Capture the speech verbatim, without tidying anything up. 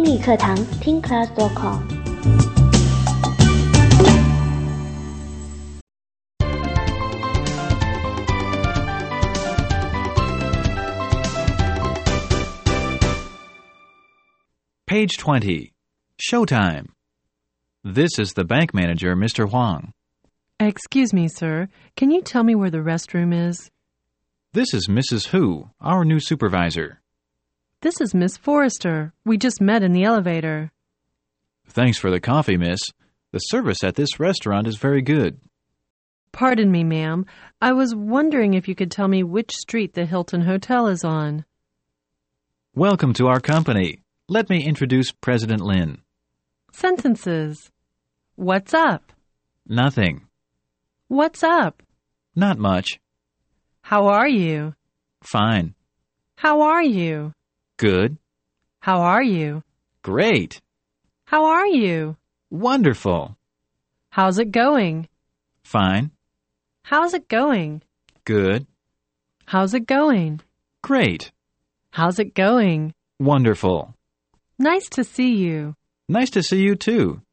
英语课堂听 class dot com。 Page twenty. Showtime. This is the bank manager, Mister Huang. Excuse me, sir. Can you tell me where the restroom is? This is Missus Hu, our new supervisor. This is Miss Forrester. We just met in the elevator. Thanks for the coffee, miss. The service at this restaurant is very good. Pardon me, ma'am. I was wondering if you could tell me which street the Hilton Hotel is on. Welcome to our company. Let me introduce President Lin. Sentences. What's up? Nothing. What's up? Not much. How are you? Fine. How are you? Good. How are you? Great. How are you? Wonderful. How's it going? Fine. How's it going? Good. How's it going? Great. How's it going? Wonderful. Nice to see you. Nice to see you too.